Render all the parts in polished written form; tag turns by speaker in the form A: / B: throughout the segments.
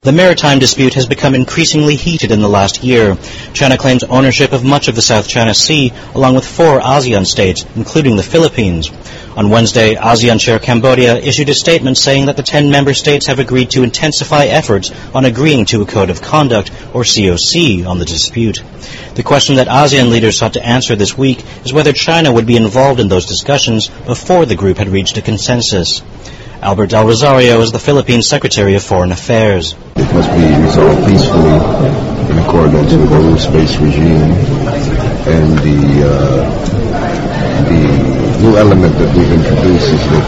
A: The maritime dispute has become increasingly heated in the last year. China claims ownership of much of the South China Sea, along with 4 ASEAN states, including the Philippines. On Wednesday, ASEAN Chair Cambodia issued a statement saying that the 10 member states have agreed to intensify efforts on agreeing to a Code of Conduct, or COC, on the dispute. The question that ASEAN leaders sought to answer this week is whether China would be involved in those discussions before the group had reached a consensus. Albert Del Rosario is the Philippine Secretary of Foreign Affairs.
B: It must be resolved peacefully in accordance with the rules-based regime, and the new element that we've introduced is that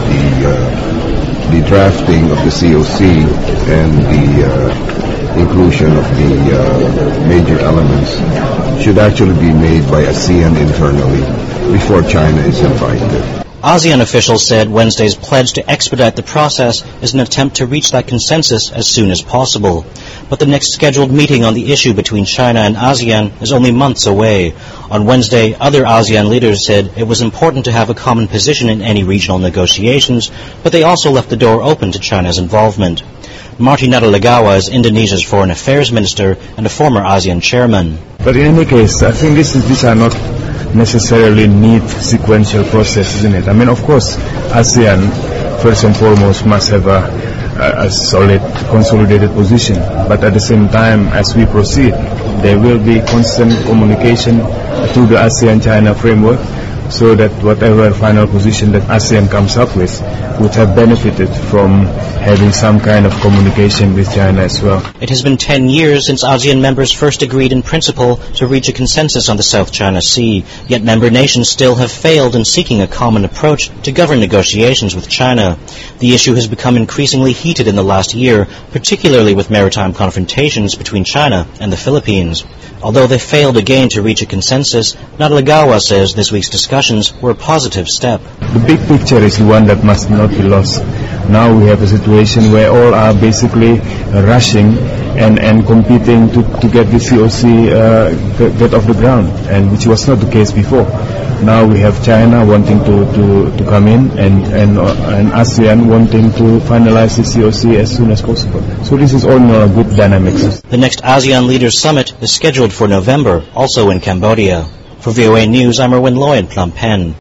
B: the drafting of the COC and the inclusion of the major elements should actually be made by ASEAN internally before China is invited.
A: ASEAN officials said Wednesday's pledge to expedite the process is an attempt to reach that consensus as soon as possible. But the next scheduled meeting on the issue between China and ASEAN is only months away. On Wednesday, other ASEAN leaders said it was important to have a common position in any regional negotiations, but they also left the door open to China's involvement. Marty Natalegawa is Indonesia's Foreign Affairs Minister and a former ASEAN chairman.
C: But in any case, I think these are not necessarily neat sequential process, isn't it? I mean, of course, ASEAN first and foremost must have a solid, consolidated position. But at the same time, as we proceed, there will be constant communication through the ASEAN-China framework, so that whatever final position that ASEAN comes up with would have benefited from having some kind of communication with China as well.
A: It has been 10 years since ASEAN members first agreed in principle to reach a consensus on the South China Sea, yet member nations still have failed in seeking a common approach to govern negotiations with China. The issue has become increasingly heated in the last year, particularly with maritime confrontations between China and the Philippines. Although they failed again to reach a consensus, Natalegawa says this week's discussions were a positive step.
C: The big picture is the one that must not be lost. Now we have a situation where all are basically rushing and competing to get the COC get off the ground, and which was not the case before. Now we have China wanting to come in and ASEAN wanting to finalize the COC as soon as possible. So this is all good dynamics.
A: The next ASEAN Leaders Summit is scheduled for November, also in Cambodia. For VOA News, I'm Erwin Loy in Phnom Penh.